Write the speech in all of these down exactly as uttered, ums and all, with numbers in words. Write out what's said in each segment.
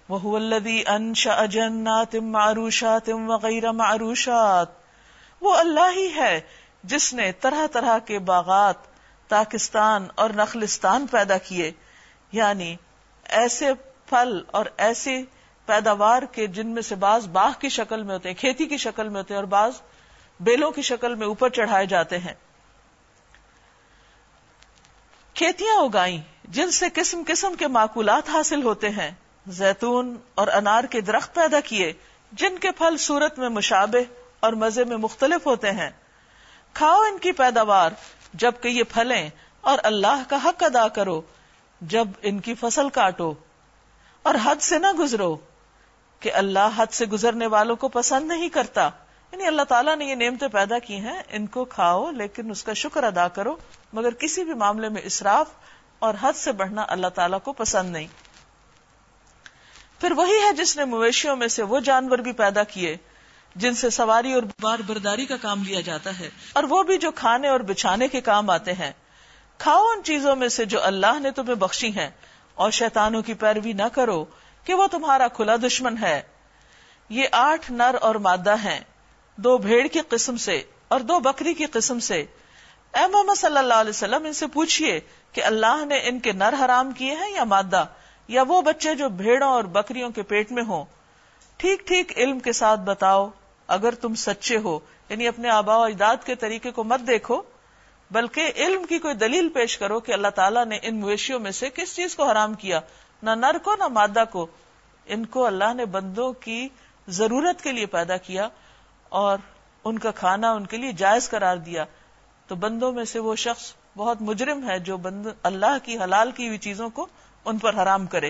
وَهُوَ الَّذِي أَنشَأَ جَنَّاتٍ مَّعْرُوشَاتٍ وَغَيْرَ مَعْرُوشَاتٍ، وہ اللہ ہی ہے جس نے طرح طرح کے باغات، تاکستان اور نخلستان پیدا کیے، یعنی ایسے پھل اور ایسی پیداوار کے جن میں سے بعض باغ کی شکل میں ہوتے ہیں، کھیتی کی شکل میں ہوتے ہیں، اور بعض بیلوں کی شکل میں اوپر چڑھائے جاتے ہیں. کھیتیاں اگائیں جن سے قسم قسم کے معقولات حاصل ہوتے ہیں، زیتون اور انار کے درخت پیدا کیے جن کے پھل صورت میں مشابہ اور مزے میں مختلف ہوتے ہیں. کھاؤ ان کی پیداوار جب کہ یہ پھلیں، اور اللہ کا حق ادا کرو جب ان کی فصل کاٹو، اور حد سے نہ گزرو کہ اللہ حد سے گزرنے والوں کو پسند نہیں کرتا. یعنی اللہ تعالیٰ نے یہ نعمتیں پیدا کی ہیں، ان کو کھاؤ لیکن اس کا شکر ادا کرو، مگر کسی بھی معاملے میں اسراف اور حد سے بڑھنا اللہ تعالیٰ کو پسند نہیں. پھر وہی ہے جس نے مویشیوں میں سے وہ جانور بھی پیدا کیے جن سے سواری اور بار برداری کا کام لیا جاتا ہے، اور وہ بھی جو کھانے اور بچھانے کے کام آتے ہیں. کھاؤ ان چیزوں میں سے جو اللہ نے تمہیں بخشی ہیں، اور شیطانوں کی پیروی نہ کرو کہ وہ تمہارا کھلا دشمن ہے. یہ آٹھ نر اور مادہ ہیں، دو بھیڑ کی قسم سے اور دو بکری کی قسم سے. اے محمد صلی اللہ علیہ وسلم ان سے پوچھئے کہ اللہ نے ان کے نر حرام کیے ہیں یا مادہ، یا وہ بچے جو بھیڑوں اور بکریوں کے پیٹ میں ہوں. ٹھیک ٹھیک علم کے ساتھ بتاؤ اگر تم سچے ہو. یعنی اپنے آباء و اجداد کے طریقے کو مت دیکھو، بلکہ علم کی کوئی دلیل پیش کرو کہ اللہ تعالیٰ نے ان مویشیوں میں سے کس چیز کو حرام کیا، نہ نر کو نہ مادہ کو. ان کو اللہ نے بندوں کی ضرورت کے لیے پیدا کیا اور ان کا کھانا ان کے لیے جائز قرار دیا. تو بندوں میں سے وہ شخص بہت مجرم ہے جو بند اللہ کی حلال کی ہوئی چیزوں کو ان پر حرام کرے.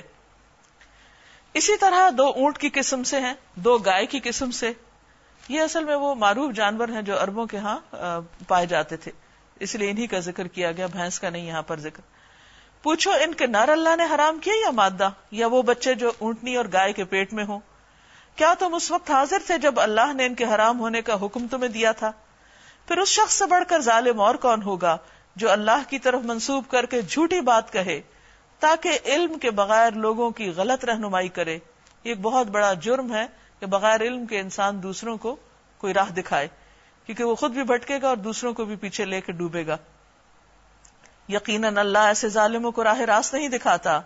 اسی طرح دو اونٹ کی قسم سے ہیں، دو گائے کی قسم سے. یہ اصل میں وہ معروف جانور ہیں جو عربوں کے ہاں پائے جاتے تھے، اس لیے انہی کا ذکر کیا گیا، بھینس کا نہیں یہاں پر ذکر. پوچھو ان کے نر اللہ نے حرام کیا یا مادہ، یا وہ بچے جو اونٹنی اور گائے کے پیٹ میں ہوں؟ کیا تم اس وقت حاضر تھے جب اللہ نے ان کے حرام ہونے کا حکم تمہیں دیا تھا؟ پھر اس شخص سے بڑھ کر ظالم اور کون ہوگا جو اللہ کی طرف منسوب کر کے جھوٹی بات کہے تاکہ علم کے بغیر لوگوں کی غلط رہنمائی کرے. یہ ایک بہت بڑا جرم ہے کہ بغیر علم کے انسان دوسروں کو کوئی راہ دکھائے، کیونکہ وہ خود بھی بھٹکے گا اور دوسروں کو بھی پیچھے لے کے ڈوبے گا. یقیناً اللہ ایسے ظالموں کو راہ راست نہیں دکھاتا.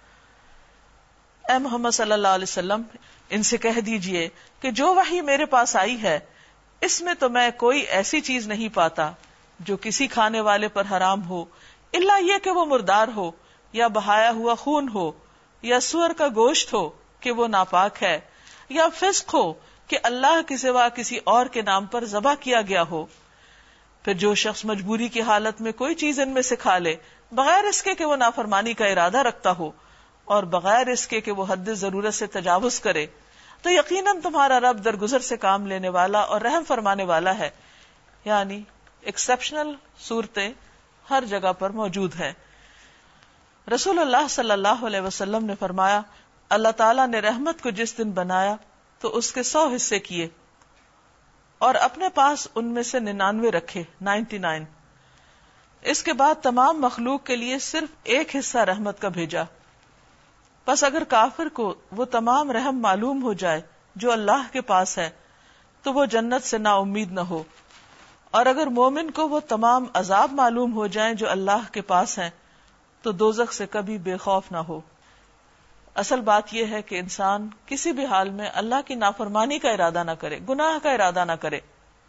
اے محمد صلی اللہ علیہ وسلم ان سے کہہ دیجئے کہ جو وحی میرے پاس آئی ہے اس میں تو میں کوئی ایسی چیز نہیں پاتا جو کسی کھانے والے پر حرام ہو، الا یہ کہ وہ مردار ہو، یا بہایا ہوا خون ہو، یا سور کا گوشت ہو کہ وہ ناپاک ہے، یا فسق ہو کہ اللہ کے سوا کسی اور کے نام پر ذبح کیا گیا ہو. پھر جو شخص مجبوری کی حالت میں کوئی چیز ان میں سے کھا لے بغیر اس کے کہ وہ نافرمانی کا ارادہ رکھتا ہو اور بغیر اس کے کہ وہ حد ضرورت سے تجاوز کرے، تو یقیناً تمہارا رب درگزر سے کام لینے والا اور رحم فرمانے والا ہے. یعنی ایکسپشنل صورتیں ہر جگہ پر موجود ہیں. رسول اللہ صلی اللہ علیہ وسلم نے فرمایا، اللہ تعالیٰ نے رحمت کو جس دن بنایا تو اس کے سو حصے کیے اور اپنے پاس ان میں سے ننانوے رکھے، نائنٹی نائن. اس کے بعد تمام مخلوق کے لیے صرف ایک حصہ رحمت کا بھیجا. بس اگر کافر کو وہ تمام رحم معلوم ہو جائے جو اللہ کے پاس ہے تو وہ جنت سے نا امید نہ ہو، اور اگر مومن کو وہ تمام عذاب معلوم ہو جائیں جو اللہ کے پاس ہیں تو دوزخ سے کبھی بے خوف نہ ہو. اصل بات یہ ہے کہ انسان کسی بھی حال میں اللہ کی نافرمانی کا ارادہ نہ کرے، گناہ کا ارادہ نہ کرے.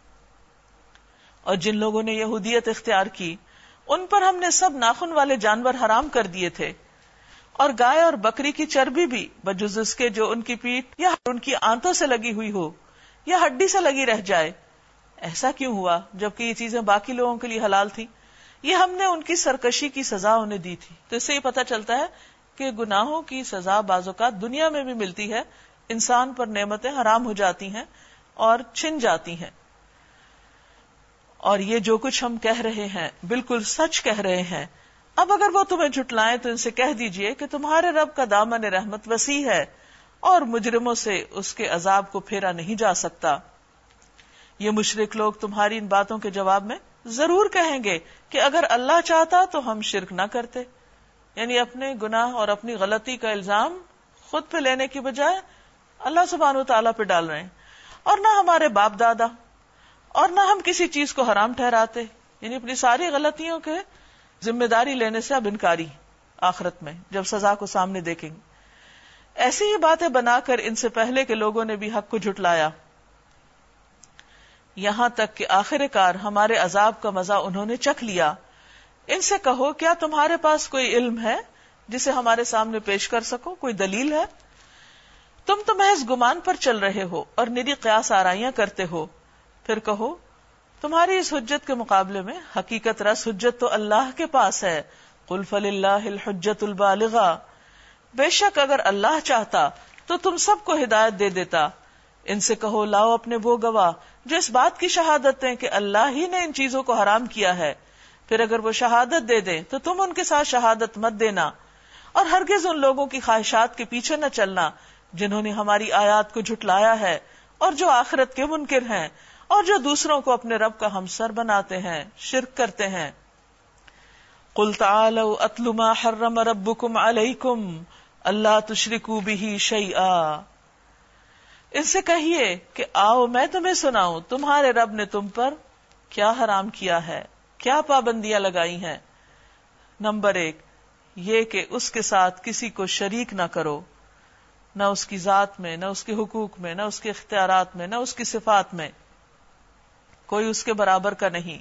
اور جن لوگوں نے یہودیت اختیار کی ان پر ہم نے سب ناخن والے جانور حرام کر دیے تھے، اور گائے اور بکری کی چربی بھی بجز اس کے جو ان کی پیٹھ یا ان کی آنتوں سے لگی ہوئی ہو یا ہڈی سے لگی رہ جائے. ایسا کیوں ہوا جبکہ یہ چیزیں باقی لوگوں کے لیے حلال تھی؟ یہ ہم نے ان کی سرکشی کی سزا انہیں دی تھی. تو اس سے یہ پتہ چلتا ہے کہ گناہوں کی سزا بعض اوقات دنیا میں بھی ملتی ہے، انسان پر نعمتیں حرام ہو جاتی ہیں اور چھن جاتی ہیں. اور یہ جو کچھ ہم کہہ رہے ہیں بالکل سچ کہہ رہے ہیں. اب اگر وہ تمہیں جھٹلائیں تو ان سے کہہ دیجئے کہ تمہارے رب کا دامن رحمت وسیع ہے اور مجرموں سے اس کے عذاب کو پھیرا نہیں جا سکتا. یہ مشرک لوگ تمہاری ان باتوں کے جواب میں ضرور کہیں گے کہ اگر اللہ چاہتا تو ہم شرک نہ کرتے. یعنی اپنے گناہ اور اپنی غلطی کا الزام خود پہ لینے کی بجائے اللہ سبحانہ وتعالیٰ پہ ڈال رہے ہیں. اور نہ ہمارے باپ دادا، اور نہ ہم کسی چیز کو حرام ٹھہراتے. یعنی اپنی ساری غلطیوں کے ذمہ داری لینے سے اب انکاری آخرت میں جب سزا کو سامنے دیکھیں گے. ایسی ہی باتیں بنا کر ان سے پہلے کے لوگوں نے بھی حق کو جھٹلایا، یہاں تک کہ آخر کار ہمارے عذاب کا مزہ انہوں نے چکھ لیا. ان سے کہو کیا تمہارے پاس کوئی علم ہے جسے ہمارے سامنے پیش کر سکو؟ کوئی دلیل ہے؟ تم تو محض گمان پر چل رہے ہو اور نری قیاس آرائیاں کرتے ہو. پھر کہو تمہاری اس حجت کے مقابلے میں حقیقت رس حجت تو اللہ کے پاس ہے. قل فللہ الحجت البالغہ، بے شک اگر اللہ چاہتا تو تم سب کو ہدایت دے دیتا. ان سے کہو لاؤ اپنے وہ گواہ جو اس بات کی شہادت دیں کہ اللہ ہی نے ان چیزوں کو حرام کیا ہے. پھر اگر وہ شہادت دے دیں تو تم ان کے ساتھ شہادت مت دینا، اور ہرگز ان لوگوں کی خواہشات کے پیچھے نہ چلنا جنہوں نے ہماری آیات کو جھٹلایا ہے اور جو آخرت کے منکر ہیں اور جو دوسروں کو اپنے رب کا ہمسر بناتے ہیں، شرک کرتے ہیں. قل تعالوا اتل ما حرم ربکم علیکم اللہ تشرکوا بہ شیئا. ان سے کہیے کہ آؤ میں تمہیں سناؤں تمہارے رب نے تم پر کیا حرام کیا ہے، کیا پابندیاں لگائی ہیں. نمبر ایک یہ کہ اس کے ساتھ کسی کو شریک نہ کرو، نہ اس کی ذات میں، نہ اس کے حقوق میں، نہ اس کے اختیارات میں، نہ اس کی صفات میں. کوئی اس کے برابر کا نہیں.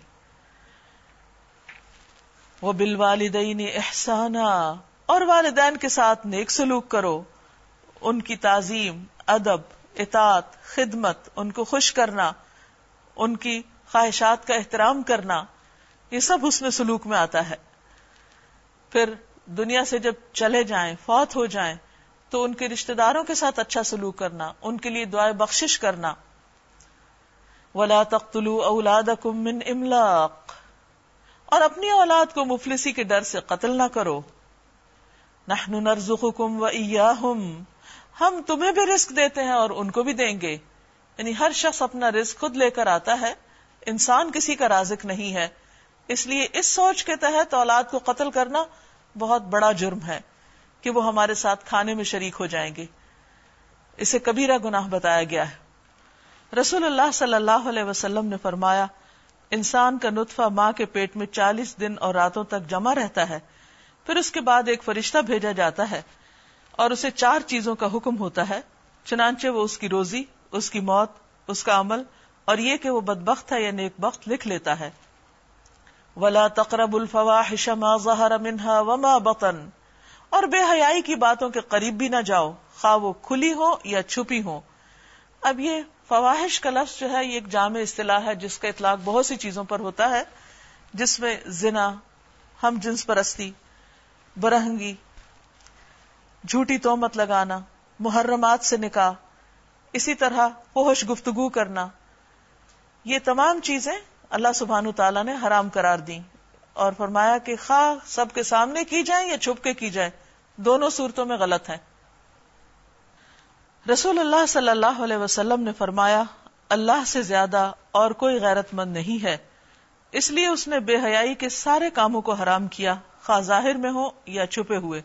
وَبِالْوَالِدَيْنِ إِحْسَانًا، اور والدین کے ساتھ نیک سلوک کرو. ان کی تعظیم، ادب، اطاعت، خدمت، ان کو خوش کرنا، ان کی خواہشات کا احترام کرنا، یہ سب حسن سلوک میں آتا ہے. پھر دنیا سے جب چلے جائیں، فوت ہو جائیں، تو ان کے رشتہ داروں کے ساتھ اچھا سلوک کرنا، ان کے لیے دعائے بخشش کرنا. وَلَا تَقْتُلُوا أَوْلَادَكُمْ مِنْ إِمْلَاقٍ، اور اپنی اولاد کو مفلسی کے ڈر سے قتل نہ کرو. نحن نرزقکم وإیاہم، ہم تمہیں بھی رزق دیتے ہیں اور ان کو بھی دیں گے. یعنی ہر شخص اپنا رزق خود لے کر آتا ہے، انسان کسی کا رازق نہیں ہے. اس لیے اس سوچ کے تحت اولاد کو قتل کرنا بہت بڑا جرم ہے کہ وہ ہمارے ساتھ کھانے میں شریک ہو جائیں گے. اسے کبیرہ گناہ بتایا گیا ہے. رسول اللہ صلی اللہ علیہ وسلم نے فرمایا انسان کا نطفہ ماں کے پیٹ میں چالیس دن اور راتوں تک جمع رہتا ہے، پھر اس کے بعد ایک فرشتہ بھیجا جاتا ہے اور اسے چار چیزوں کا حکم ہوتا ہے، چنانچہ وہ اس کی روزی، اس کی موت، اس کا عمل اور یہ کہ وہ بدبخت ہے یا نیک بخت لکھ لیتا ہے. وَلَا تَقْرَبُوا الْفَوَاحِشَ مَا ظَهَرَ مِنْهَا وَمَا بَطَنَ، اور بے حیائی کی باتوں کے قریب بھی نہ جاؤ، خواہ وہ کھلی ہو یا چھپی ہو. اب یہ فواحش کا لفظ جو ہے یہ ایک جامع اصطلاح ہے جس کا اطلاق بہت سی چیزوں پر ہوتا ہے، جس میں زنا، ہم جنس پرستی، برہنگی، جھوٹی تہمت لگانا، محرمات سے نکاح، اسی طرح فحش گفتگو کرنا، یہ تمام چیزیں اللہ سبحانہ تعالیٰ نے حرام قرار دیں اور فرمایا کہ خواہ سب کے سامنے کی جائیں یا چھپ کے کی جائیں، دونوں صورتوں میں غلط ہیں. رسول اللہ صلی اللہ علیہ وسلم نے فرمایا اللہ سے زیادہ اور کوئی غیرت مند نہیں ہے، اس لیے اس نے بے حیائی کے سارے کاموں کو حرام کیا، خواہ ظاہر میں ہو یا چھپے ہوئے.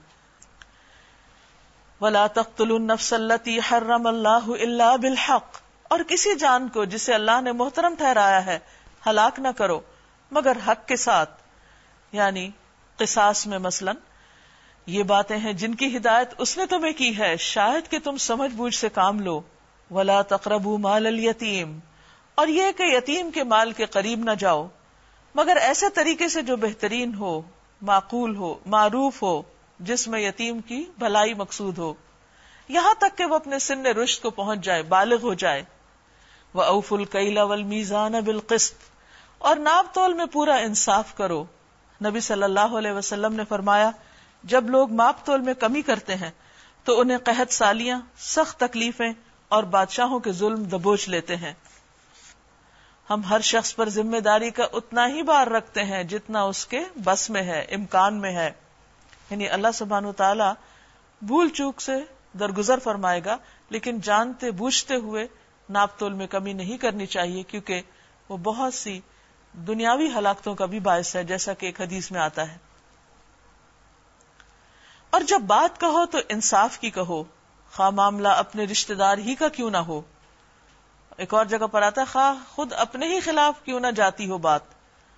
وَلَا تَقْتُلُوا النَّفْسَ الَّتِي حَرَّمَ اللَّهُ إِلَّا بِالْحَقِّ، اور کسی جان کو جسے اللہ نے محترم ٹھہرایا ہے ہلاک نہ کرو مگر حق کے ساتھ، یعنی قصاص میں. مثلا یہ باتیں ہیں جن کی ہدایت اس نے تمہیں کی ہے شاید کہ تم سمجھ بوجھ سے کام لو. وَلَا تَقْرَبُوا مَالَ الْيَتِيمِ، اور یہ کہ یتیم کے مال کے قریب نہ جاؤ مگر ایسے طریقے سے جو بہترین ہو، معقول ہو، معروف ہو، جس میں یتیم کی بھلائی مقصود ہو، یہاں تک کہ وہ اپنے سن رشد کو پہنچ جائے، بالغ ہو جائے. وَأَوْفُوا الْكَيْلَ وَالْمِيزَانَ بِالْقِسْطِ، اور ناپ تول میں پورا انصاف کرو. نبی صلی اللہ علیہ وسلم نے فرمایا جب لوگ ماپ تول میں کمی کرتے ہیں تو انہیں قحط سالیاں، سخت تکلیفیں اور بادشاہوں کے ظلم دبوچ لیتے ہیں. ہم ہر شخص پر ذمہ داری کا اتنا ہی بار رکھتے ہیں جتنا اس کے بس میں ہے، امکان میں ہے. یعنی اللہ سبحانہ وتعالی بھول چوک سے درگزر فرمائے گا، لیکن جانتے بوجھتے ہوئے ناپ تول میں کمی نہیں کرنی چاہیے، کیونکہ وہ بہت سی دنیاوی ہلاکتوں کا بھی باعث ہے، جیسا کہ ایک حدیث میں آتا ہے. اور جب بات کہو تو انصاف کی کہو، خواہ معاملہ اپنے رشتہ دار ہی کا کیوں نہ ہو. ایک اور جگہ پر آتا ہے خواہ خود اپنے ہی خلاف کیوں نہ جاتی ہو بات.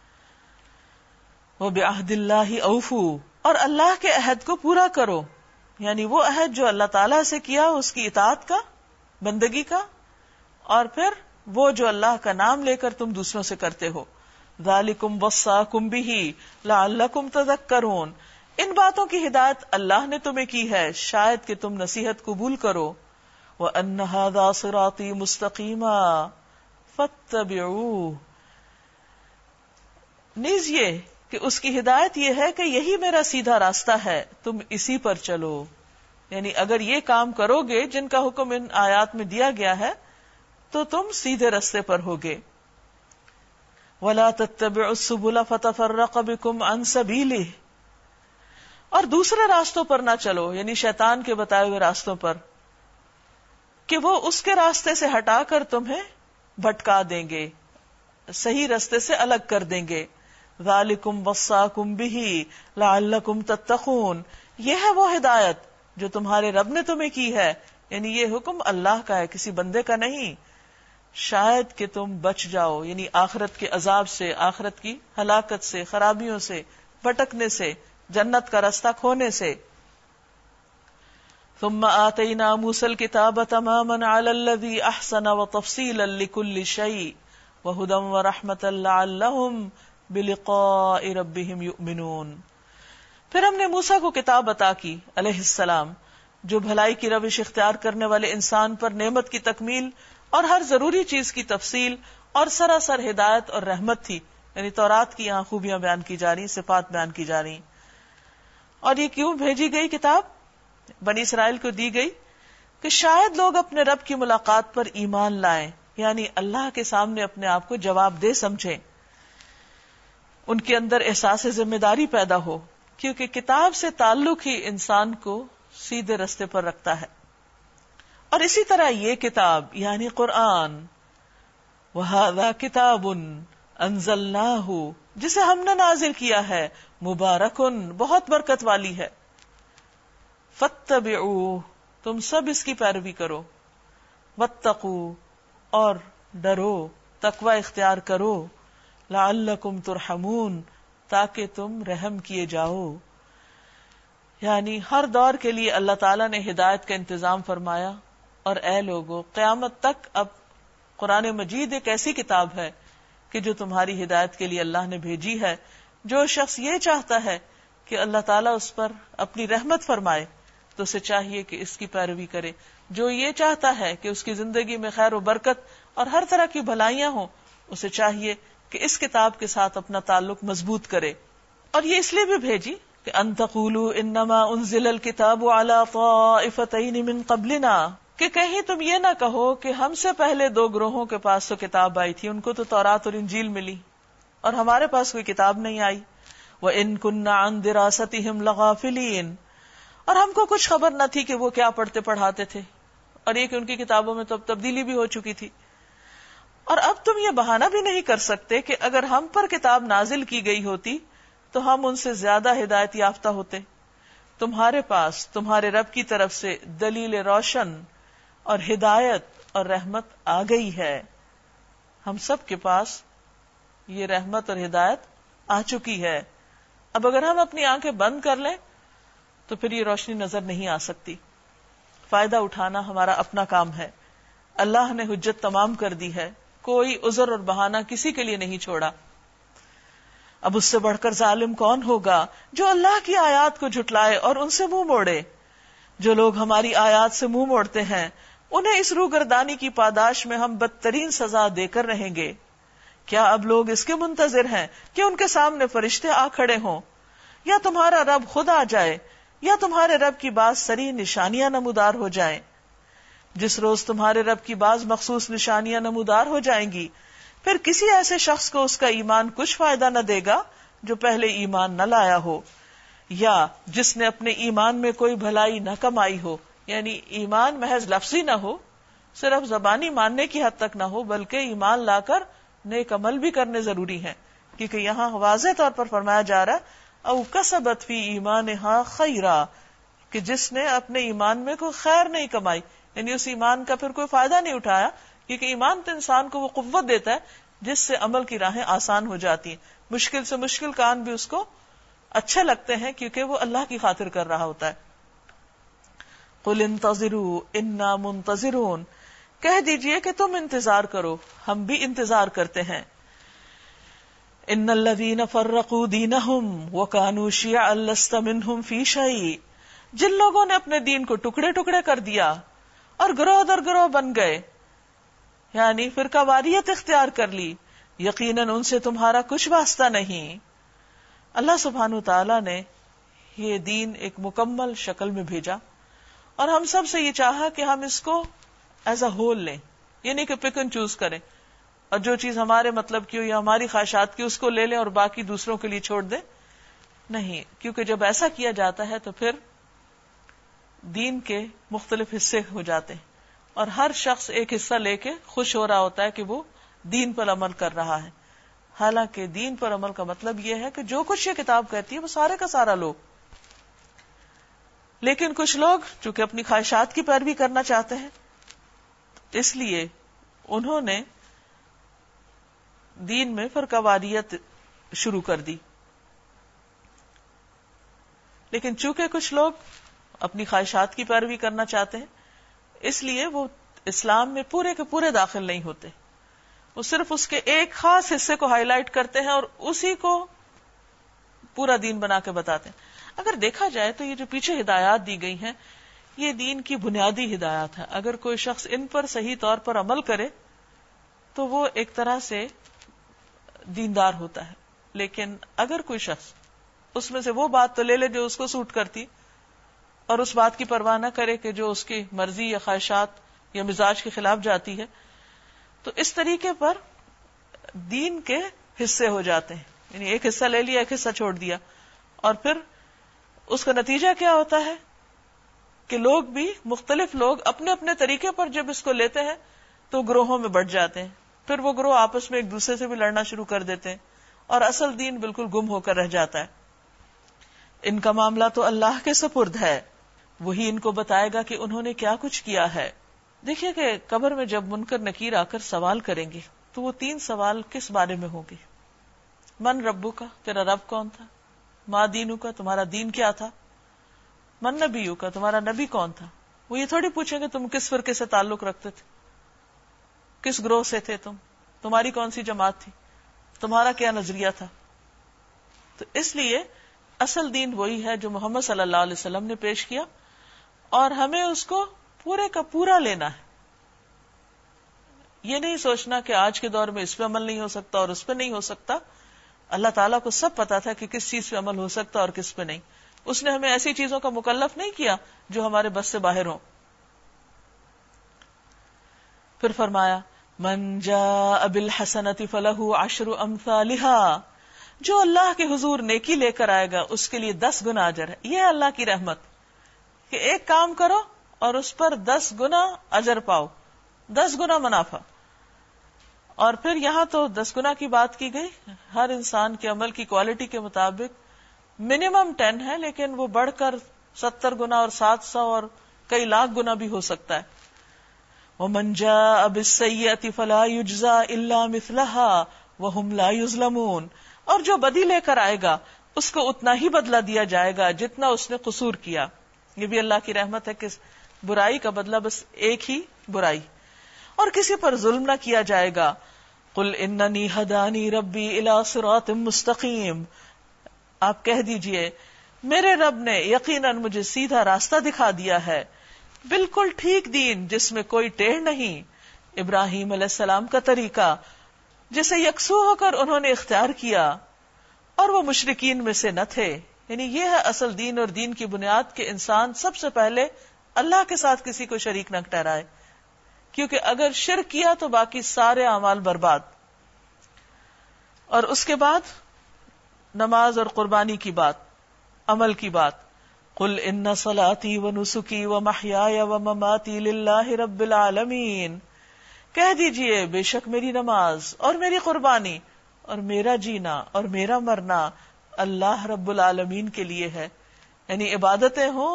وَبِعَهْدِ اللَّهِ أَوْفُوا، اور اللہ کے عہد کو پورا کرو، یعنی وہ عہد جو اللہ تعالیٰ سے کیا اس کی اطاعت کا، بندگی کا، اور پھر وہ جو اللہ کا نام لے کر تم دوسروں سے کرتے ہو. ذَلِكُمْ وَصَّاكُمْ بِهِ لَعَلَّكُمْ تَذَكَّرُونَ، ان باتوں کی ہدایت اللہ نے تمہیں کی ہے شاید کہ تم نصیحت قبول کرو. وَأَنَّ هَذَا صِرَاطِي مُسْتَقِيمًا فَاتَّبِعُوهُ، نیز یہ کہ اس کی ہدایت یہ ہے کہ یہی میرا سیدھا راستہ ہے، تم اسی پر چلو. یعنی اگر یہ کام کرو گے جن کا حکم ان آیات میں دیا گیا ہے تو تم سیدھے راستے پر ہوگے. وَلَا تَتَّبِعُوا السُّبُلَ فَتَفَرَّقَ بِكُمْ عَنْ سَبِيلِهِ، اور دوسرے راستوں پر نہ چلو، یعنی شیطان کے بتائے ہوئے راستوں پر، کہ وہ اس کے راستے سے ہٹا کر تمہیں بھٹکا دیں گے، صحیح راستے سے الگ کر دیں گے. ذَلِكُمْ وَصَّاكُمْ بِهِ لَعَلَّكُمْ تَتَّقُونَ، یہ ہے وہ ہدایت جو تمہارے رب نے تمہیں کی ہے، یعنی یہ حکم اللہ کا ہے، کسی بندے کا نہیں، شاید کہ تم بچ جاؤ، یعنی آخرت کے عذاب سے، آخرت کی ہلاکت سے، خرابیوں سے، بھٹکنے سے، جنت کا راستہ کھونے سے. ثم آتینا موسى الكتاب تماما على الذي احسن وتفصيلا لكل شيء وهدى ورحمة لعلهم بلقاء ربهم يؤمنون. پھر ہم نے موسیٰ کو کتاب عطا کی علیہ السلام جو بھلائی کی روش اختیار کرنے والے انسان پر نعمت کی تکمیل اور ہر ضروری چیز کی تفصیل اور سراسر ہدایت اور رحمت تھی. یعنی تورات کی یہاں خوبیاں بیان کی جا رہی، صفات بیان کی جا رہی. اور یہ کیوں بھیجی گئی کتاب بنی اسرائیل کو دی گئی؟ کہ شاید لوگ اپنے رب کی ملاقات پر ایمان لائیں، یعنی اللہ کے سامنے اپنے آپ کو جواب دہ سمجھیں، ان کے اندر احساس ذمہ داری پیدا ہو، کیونکہ کتاب سے تعلق ہی انسان کو سیدھے راستے پر رکھتا ہے. اور اسی طرح یہ کتاب یعنی قرآن، وَهَذَا كِتَابٌ أَنزَلْنَاهُ، جسے ہم نے نازل کیا ہے، مبارکن، بہت برکت والی ہے. فَاتَّبِعُوهُ، تم سب اس کی پیروی کرو. وَاتَّقُوا، اور ڈرو، تقوی اختیار کرو. لَعَلَّكُمْ تُرْحَمُونَ، تاکہ تم رحم کیے جاؤ. یعنی ہر دور کے لیے اللہ تعالیٰ نے ہدایت کا انتظام فرمایا. اور اے لوگو، قیامت تک اب قرآن مجید ایک ایسی کتاب ہے کہ جو تمہاری ہدایت کے لیے اللہ نے بھیجی ہے. جو شخص یہ چاہتا ہے کہ اللہ تعالیٰ اس پر اپنی رحمت فرمائے تو اسے چاہیے کہ اس کی پیروی کرے. جو یہ چاہتا ہے کہ اس کی زندگی میں خیر و برکت اور ہر طرح کی بھلائیاں ہوں، اسے چاہیے کہ اس کتاب کے ساتھ اپنا تعلق مضبوط کرے. اور یہ اس لیے بھی بھیجی کہ ان تقولوا انما انزل الكتاب على طائفتين من قبلنا، کہ کہیں تم یہ نہ کہو کہ ہم سے پہلے دو گروہوں کے پاس تو کتاب آئی تھی، ان کو تو تورات اور انجیل ملی اور ہمارے پاس کوئی کتاب نہیں آئی. وَإِن كُنَّا عَن دِرَاسَتِهِمْ لَغَافِلِينَ، اور ہم کو کچھ خبر نہ تھی کہ وہ کیا پڑھتے پڑھاتے تھے، اور یہ کہ ان کی کتابوں میں تو اب تبدیلی بھی ہو چکی تھی. اور اب تم یہ بہانہ بھی نہیں کر سکتے کہ اگر ہم پر کتاب نازل کی گئی ہوتی تو ہم ان سے زیادہ ہدایت یافتہ ہوتے. تمہارے پاس تمہارے رب کی طرف سے دلیل روشن اور ہدایت اور رحمت آ گئی ہے. ہم سب کے پاس یہ رحمت اور ہدایت آ چکی ہے. اب اگر ہم اپنی آنکھیں بند کر لیں تو پھر یہ روشنی نظر نہیں آ سکتی. فائدہ اٹھانا ہمارا اپنا کام ہے. اللہ نے حجت تمام کر دی ہے، کوئی عذر اور بہانہ کسی کے لیے نہیں چھوڑا. اب اس سے بڑھ کر ظالم کون ہوگا جو اللہ کی آیات کو جھٹلائے اور ان سے منہ موڑے. جو لوگ ہماری آیات سے منہ موڑتے ہیں انہیں اس روگردانی کی پاداش میں ہم بدترین سزا دے کر رہیں گے. کیا اب لوگ اس کے منتظر ہیں کہ ان کے سامنے فرشتے آ کھڑے ہوں، یا تمہارا رب خود آ جائے، یا تمہارے رب کی بعض صریح نشانیاں نمودار ہو جائیں؟ جس روز تمہارے رب کی بعض مخصوص نشانیاں نمودار ہو جائیں گی، پھر کسی ایسے شخص کو اس کا ایمان کچھ فائدہ نہ دے گا جو پہلے ایمان نہ لایا ہو، یا جس نے اپنے ایمان میں کوئی بھلائی نہ کمائی ہو. یعنی ایمان محض لفظی نہ ہو، صرف زبانی ماننے کی حد تک نہ ہو، بلکہ ایمان لا کر نیک عمل بھی کرنے ضروری ہیں. کیونکہ یہاں واضح طور پر فرمایا جا رہا ہے او کسبت فی ایمانہا خیرا، کہ جس نے اپنے ایمان میں کوئی خیر نہیں کمائی، یعنی اس ایمان کا پھر کوئی فائدہ نہیں اٹھایا، کیونکہ ایمان تو انسان کو وہ قوت دیتا ہے جس سے عمل کی راہیں آسان ہو جاتی ہیں، مشکل سے مشکل کام بھی اس کو اچھے لگتے ہیں کیونکہ وہ اللہ کی خاطر کر رہا ہوتا ہے. قل انتظروا انا منتظرون، کہہ دیجئے کہ تم انتظار کرو، ہم بھی انتظار کرتے ہیں. ان الذین فرقوا دینہم وکانوا شیعا لست منہم فی شیء، جن لوگوں نے اپنے دین کو ٹکڑے ٹکڑے کر دیا اور گروہ در گروہ بن گئے، یعنی فرقہ واریت اختیار کر لی، یقیناً ان سے تمہارا کچھ واسطہ نہیں. اللہ سبحانہ وتعالی نے یہ دین ایک مکمل شکل میں بھیجا اور ہم سب سے یہ چاہا کہ ہم اس کو ایز اے ہول لیں، یہ نہیں کہ پک اینڈ چوز کریں اور جو چیز ہمارے مطلب کی ہو یا ہماری خواہشات کی اس کو لے لیں اور باقی دوسروں کے لیے چھوڑ دیں. نہیں، کیونکہ جب ایسا کیا جاتا ہے تو پھر دین کے مختلف حصے ہو جاتے ہیں اور ہر شخص ایک حصہ لے کے خوش ہو رہا ہوتا ہے کہ وہ دین پر عمل کر رہا ہے. حالانکہ دین پر عمل کا مطلب یہ ہے کہ جو کچھ یہ کتاب کہتی ہے وہ سارے کا سارا لو. لیکن کچھ لوگ چونکہ اپنی خواہشات کی پیروی کرنا چاہتے ہیں اس لیے انہوں نے دین میں فرقہ واریت شروع کر دی. لیکن چونکہ کچھ لوگ اپنی خواہشات کی پیروی کرنا چاہتے ہیں اس لیے وہ اسلام میں پورے کے پورے داخل نہیں ہوتے، وہ صرف اس کے ایک خاص حصے کو ہائی لائٹ کرتے ہیں اور اسی کو پورا دین بنا کے بتاتے ہیں. اگر دیکھا جائے تو یہ جو پیچھے ہدایات دی گئی ہیں یہ دین کی بنیادی ہدایات ہے. اگر کوئی شخص ان پر صحیح طور پر عمل کرے تو وہ ایک طرح سے دیندار ہوتا ہے. لیکن اگر کوئی شخص اس میں سے وہ بات تو لے لے جو اس کو سوٹ کرتی اور اس بات کی پرواہ نہ کرے کہ جو اس کی مرضی یا خواہشات یا مزاج کے خلاف جاتی ہے، تو اس طریقے پر دین کے حصے ہو جاتے ہیں. یعنی ایک حصہ لے لیا، ایک حصہ چھوڑ دیا، اور پھر اس کا نتیجہ کیا ہوتا ہے کہ لوگ بھی مختلف لوگ اپنے اپنے طریقے پر جب اس کو لیتے ہیں تو گروہوں میں بٹ جاتے ہیں. پھر وہ گروہ آپس میں ایک دوسرے سے بھی لڑنا شروع کر دیتے ہیں اور اصل دین بالکل گم ہو کر رہ جاتا ہے. ان کا معاملہ تو اللہ کے سپرد ہے، وہی ان کو بتائے گا کہ انہوں نے کیا کچھ کیا ہے. دیکھیے کہ قبر میں جب منکر نکیر آ کر سوال کریں گے تو وہ تین سوال کس بارے میں ہوں گے؟ من ربو کا، تیرا رب کون تھا؟ ما دینو کا، تمہارا دین کیا تھا؟ من نبیو کا، تمہارا نبی کون تھا؟ وہ یہ تھوڑی پوچھیں گے تم کس فرقے سے تعلق رکھتے تھے، کس گروہ سے تھے تم، تمہاری کون سی جماعت تھی، تمہارا کیا نظریہ تھا. تو اس لیے اصل دین وہی ہے جو محمد صلی اللہ علیہ وسلم نے پیش کیا اور ہمیں اس کو پورے کا پورا لینا ہے. یہ نہیں سوچنا کہ آج کے دور میں اس پہ عمل نہیں ہو سکتا اور اس پہ نہیں ہو سکتا. اللہ تعالیٰ کو سب پتا تھا کہ کس چیز پہ عمل ہو سکتا اور کس پہ نہیں. اس نے ہمیں ایسی چیزوں کا مکلف نہیں کیا جو ہمارے بس سے باہر ہوں. پھر فرمایا من جاء بالحسنۃ فلہ عشر امثالها، جو اللہ کے حضور نیکی لے کر آئے گا اس کے لیے دس گنا اجر ہے. یہ ہے اللہ کی رحمت کہ ایک کام کرو اور اس پر دس گنا اجر پاؤ، دس گنا منافع. اور پھر یہاں تو دس گنا کی بات کی گئی، ہر انسان کے عمل کی کوالٹی کے مطابق منیمم ٹین ہے، لیکن وہ بڑھ کر ستر گنا اور سات سو اور کئی لاکھ گنا بھی ہو سکتا ہے. وَمَنْ جَاءَ بِالسَّيِّئَةِ فَلَا يُجْزَى إِلَّا مِثْلَهَا وَهُمْ لَا يُظْلَمُونَ، اور جو بدی لے کر آئے گا اس کو اتنا ہی بدلہ دیا جائے گا جتنا اس نے قصور کیا. یہ بھی اللہ کی رحمت ہے کہ برائی کا بدلہ بس ایک ہی برائی، اور کسی پر ظلم نہ کیا جائے گا. قل اننی ہدانی ربی الی صراط مستقیم، آپ کہہ دیجئے میرے رب نے یقیناً مجھے سیدھا راستہ دکھا دیا ہے، بالکل ٹھیک دین جس میں کوئی ٹیڑھ نہیں، ابراہیم علیہ السلام کا طریقہ جسے یکسو ہو کر انہوں نے اختیار کیا اور وہ مشرکین میں سے نہ تھے. یعنی یہ ہے اصل دین اور دین کی بنیاد کہ انسان سب سے پہلے اللہ کے ساتھ کسی کو شریک نہ ٹھہرائے، کیونکہ اگر شرک کیا تو باقی سارے اعمال برباد. اور اس کے بعد نماز اور قربانی کی بات، عمل کی بات. قل ان صلاتی ونسکی ومحیای ومماتی للہ رب العالمین، کہہ دیجئے بے شک میری نماز اور میری قربانی اور میرا جینا اور میرا مرنا اللہ رب العالمین کے لیے ہے. یعنی عبادتیں ہوں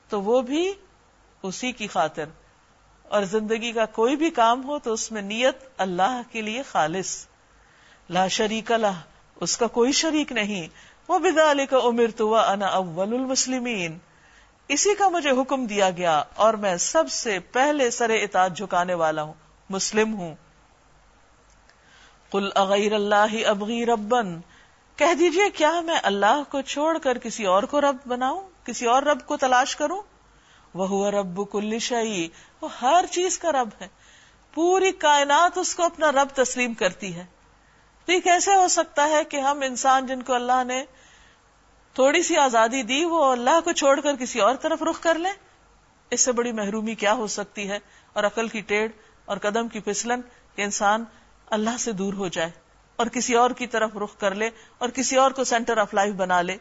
تو وہ بھی اسی کی خاطر، اور زندگی کا کوئی بھی کام ہو تو اس میں نیت اللہ کے لیے خالص، لا شریک لہ، اس کا کوئی شریک نہیں، وبذالک امرت وانا اول المسلمین، اسی کا مجھے حکم دیا گیا اور میں سب سے پہلے سر اطاعت جھکانے والا ہوں، مسلم ہوں۔ قل اغیر اللہ ابغی ربا، کہہ دیجئے کیا میں اللہ کو چھوڑ کر کسی اور کو رب بناؤں، کسی اور رب کو تلاش کروں؟ وہو رب کل شیء، وہ ہر چیز کا رب ہے، پوری کائنات اس کو اپنا رب تسلیم کرتی ہے۔ تو یہ کیسے ہو سکتا ہے کہ ہم انسان جن کو اللہ نے تھوڑی سی آزادی دی وہ اللہ کو چھوڑ کر کسی اور طرف رخ کر لیں؟ اس سے بڑی محرومی کیا ہو سکتی ہے، اور عقل کی ٹیڑھ اور قدم کی پھسلن کہ انسان اللہ سے دور ہو جائے اور کسی اور کی طرف رخ کر لے اور کسی اور کو سینٹر آف لائف بنا لے،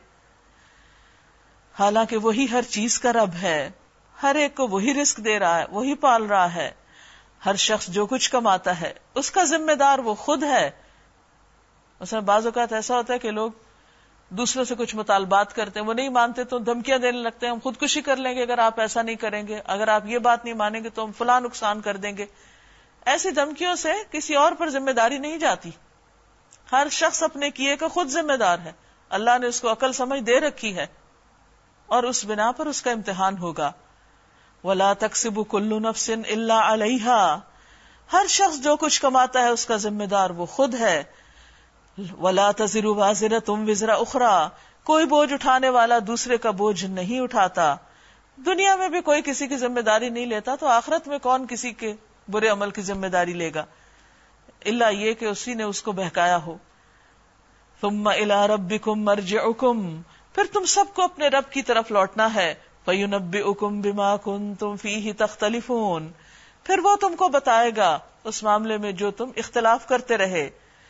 حالانکہ وہی ہر چیز کا رب ہے، ہر ایک کو وہی رزق دے رہا ہے، وہی پال رہا ہے، ہر شخص جو کچھ کماتا ہے اس کا ذمہ دار وہ خود ہے۔ مثلا بعض اوقات ایسا ہوتا ہے کہ لوگ دوسروں سے کچھ مطالبات کرتے ہیں، وہ نہیں مانتے تو دھمکیاں دینے لگتے ہیں، ہم خودکشی کر لیں گے اگر آپ ایسا نہیں کریں گے، اگر آپ یہ بات نہیں مانیں گے تو ہم فلاں نقصان کر دیں گے۔ ایسی دھمکیوں سے کسی اور پر ذمہ داری نہیں جاتی، ہر شخص اپنے کیے کا خود ذمہ دار ہے، اللہ نے اس کو عقل سمجھ دے رکھی ہے اور اس بنا پر اس کا امتحان ہوگا۔ وَلَا تَكْسِبُ كُلُّ نَفْسٍ إِلَّا عَلَيْهَا، ہر شخص جو کچھ کماتا ہے اس کا ذمہ دار وہ خود ہے۔ وَلَا تَزِرُ وَازِرَةٌ وِزْرَ أُخْرَى، کوئی بوجھ اٹھانے والا دوسرے کا بوجھ نہیں اٹھاتا۔ دنیا میں بھی کوئی کسی کی ذمہ داری نہیں لیتا تو آخرت میں کون کسی کے برے عمل کی ذمہ داری لے گا، الا یہ کہ اسی نے اس کو بہکایا ہو۔ ثُمَّ إِلَىٰ رَبِّكُمْ مَرْجِعُكُمْ، پھر تم سب کو اپنے رب کی طرف لوٹنا ہے۔ فَيُنَبِّئُكُمْ بِمَا كُنتُمْ فِيهِ تَخْتَلِفُونَ، پھر وہ تم کو بتائے گا اس معاملے میں جو تم اختلاف کرتے رہے۔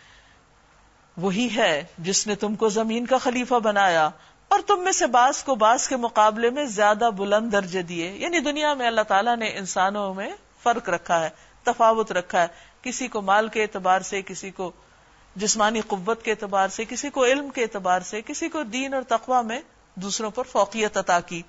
وہی ہے جس نے تم کو زمین کا خلیفہ بنایا اور تم میں سے بعض کو بعض کے مقابلے میں زیادہ بلند درجے دیے، یعنی دنیا میں اللہ تعالیٰ نے انسانوں میں فرق رکھا ہے، تفاوت رکھا ہے، کسی کو مال کے اعتبار سے، کسی کو جسمانی قوت کے اعتبار سے، کسی کو علم کے اعتبار سے، کسی کو دین اور تقوی میں دوسروں پر فوقیت عطا کی۔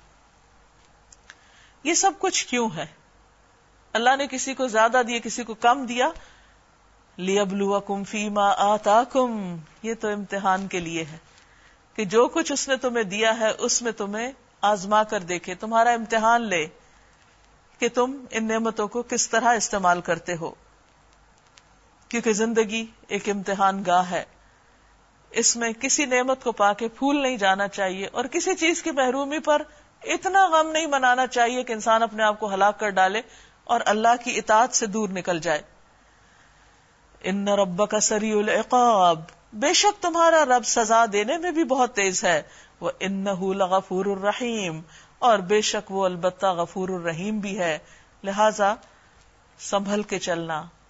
یہ سب کچھ کیوں ہے؟ اللہ نے کسی کو زیادہ دیا کسی کو کم دیا، لِيَبْلُوَكُمْ فِي مَا آتَاكُمْ، یہ تو امتحان کے لیے ہے کہ جو کچھ اس نے تمہیں دیا ہے اس میں تمہیں آزما کر دیکھے، تمہارا امتحان لے کہ تم ان نعمتوں کو کس طرح استعمال کرتے ہو، کیونکہ زندگی ایک امتحان گاہ ہے، اس میں کسی نعمت کو پا کے پھول نہیں جانا چاہیے اور کسی چیز کی محرومی پر اتنا غم نہیں منانا چاہیے کہ انسان اپنے آپ کو ہلاک کر ڈالے اور اللہ کی اطاعت سے دور نکل جائے۔ ان ربک سریع العقاب، بے شک تمہارا رب سزا دینے میں بھی بہت تیز ہے، وَإِنَّهُ لَغَفُورٌ الرحیم، اور بے شک وہ البتہ غفور الرحیم بھی ہے، لہذا سنبھل کے چلنا،